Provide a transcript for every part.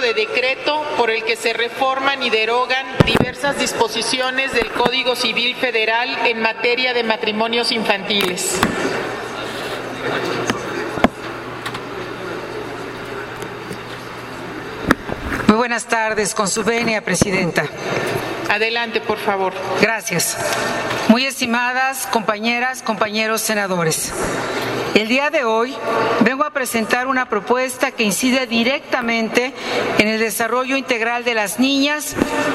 de decreto por el que se reforman y derogan diversas disposiciones del Código Civil Federal en materia de matrimonios infantiles. Muy buenas tardes, con su venia, Presidenta. Adelante, por favor. Gracias. Muy estimadas compañeras, compañeros senadores, el día de hoy vengo a presentar una propuesta que incide directamente en el desarrollo integral de las niñas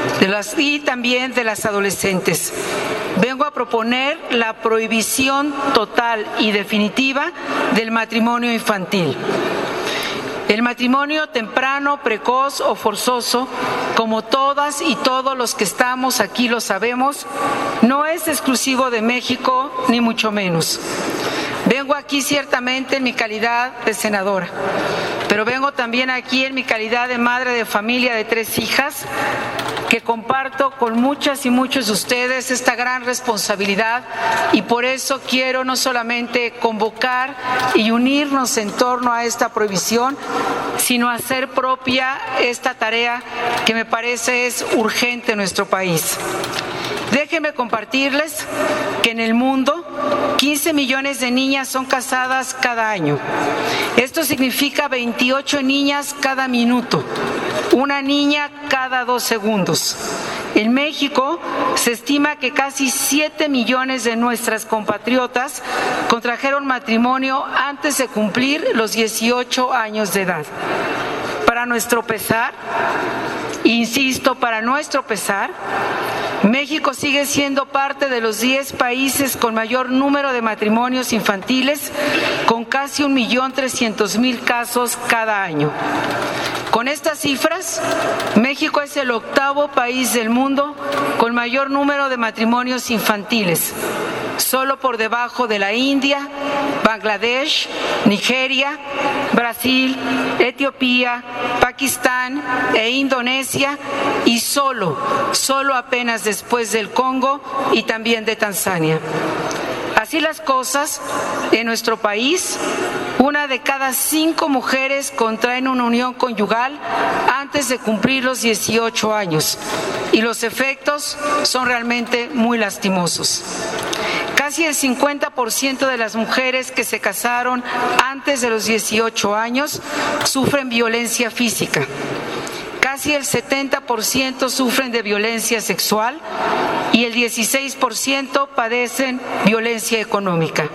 y también de las adolescentes. Vengo a proponer la prohibición total y definitiva del matrimonio infantil. El matrimonio temprano, precoz o forzoso, como todas y todos los que estamos aquí lo sabemos, no es exclusivo de México, ni mucho menos. Vengo aquí ciertamente en mi calidad de senadora, pero vengo también aquí en mi calidad de madre de familia de 3 hijas, que comparto con muchas y muchos de ustedes esta gran responsabilidad, y por eso quiero no solamente convocar y unirnos en torno a esta prohibición, sino hacer propia esta tarea que me parece es urgente en nuestro país. Déjenme compartirles que en el mundo 15 millones de niñas son casadas cada año. Esto significa 28 niñas cada minuto, una niña cada 2 segundos. En México se estima que casi 7 millones de nuestras compatriotas contrajeron matrimonio antes de cumplir los 18 años de edad. Para nuestro pesar, insisto, para nuestro pesar, México sigue siendo parte de los 10 países con mayor número de matrimonios infantiles, con casi 1.300.000 casos cada año. Con estas cifras, México es el 8º país del mundo con mayor número de matrimonios infantiles, solo por debajo de la India, Bangladesh, Nigeria, Brasil, Etiopía, Pakistán e Indonesia, y solo apenas después del Congo y también de Tanzania. Así las cosas, en nuestro país, 1 de cada 5 mujeres contraen una unión conyugal antes de cumplir los 18 años, y los efectos son realmente muy lastimosos. Casi el 50% de las mujeres que se casaron antes de los 18 años sufren violencia física. Casi el 70% sufren de violencia sexual y el 16% padecen violencia económica.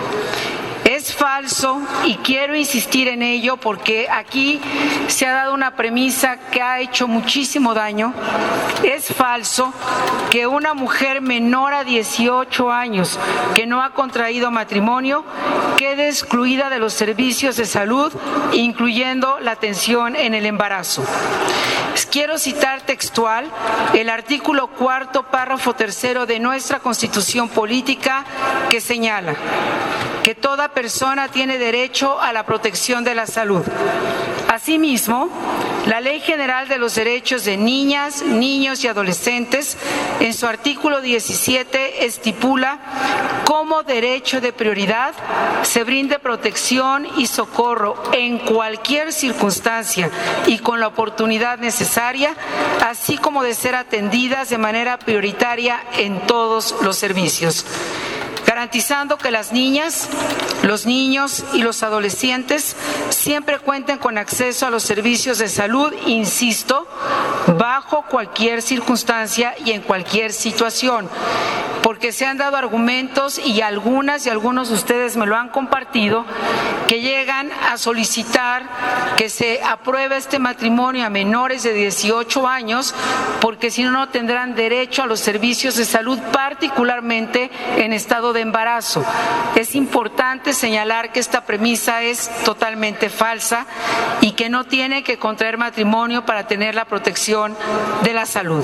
Es falso, y quiero insistir en ello porque aquí se ha dado una premisa que ha hecho muchísimo daño. Es falso que una mujer menor a 18 años que no ha contraído matrimonio quede excluida de los servicios de salud, incluyendo la atención en el embarazo. Quiero citar textual el artículo 4º, párrafo 3º de nuestra Constitución Política, que señala que toda persona tiene derecho a la protección de la salud. Asimismo, la Ley General de los Derechos de Niñas, Niños y Adolescentes, en su artículo 17, estipula como derecho de prioridad se brinde protección y socorro en cualquier circunstancia y con la oportunidad necesaria, así como de ser atendidas de manera prioritaria en todos los servicios, garantizando que las niñas, los niños y los adolescentes siempre cuenten con acceso a los servicios de salud, insisto, bajo cualquier circunstancia y en cualquier situación, porque se han dado argumentos, y algunas y algunos de ustedes me lo han compartido, que llegan a solicitar que se apruebe este matrimonio a menores de 18 años, porque si no, no tendrán derecho a los servicios de salud, particularmente en estado de embarazo. Es importante señalar que esta premisa es totalmente falsa y que no tienen que contraer matrimonio para tener la protección de la salud.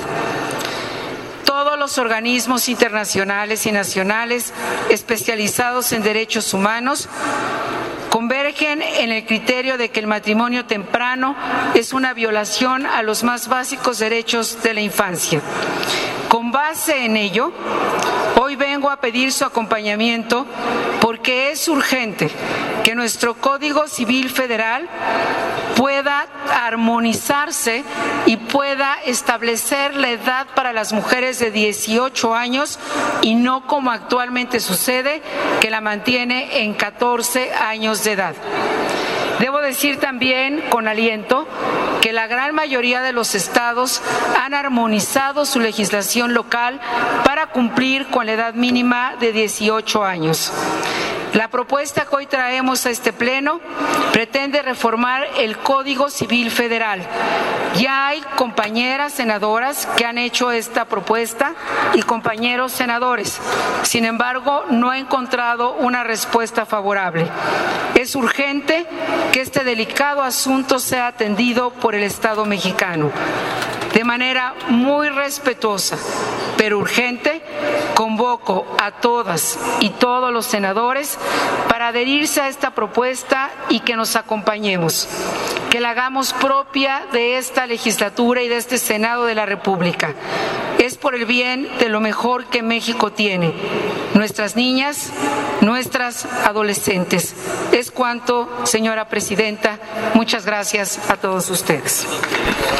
Todos los organismos internacionales y nacionales especializados en derechos humanos convergen en el criterio de que el matrimonio temprano es una violación a los más básicos derechos de la infancia. Con base en ello, hoy vengo a pedir su acompañamiento porque porque es urgente que nuestro Código Civil Federal pueda armonizarse y pueda establecer la edad para las mujeres de 18 años y no como actualmente sucede, que la mantiene en 14 años de edad. Debo decir también con aliento que la gran mayoría de los estados han armonizado su legislación local para cumplir con la edad mínima de 18 años. La propuesta que hoy traemos a este Pleno pretende reformar el Código Civil Federal. Ya hay compañeras senadoras que han hecho esta propuesta y compañeros senadores. Sin embargo, no he encontrado una respuesta favorable. Es urgente que este delicado asunto sea atendido por el Estado mexicano. De manera muy respetuosa, pero urgente, convoco a todas y todos los senadores para adherirse a esta propuesta y que nos acompañemos, que la hagamos propia de esta legislatura y de este Senado de la República. Es por el bien de lo mejor que México tiene, nuestras niñas, nuestras adolescentes. Es cuanto, señora presidenta. Muchas gracias a todos ustedes.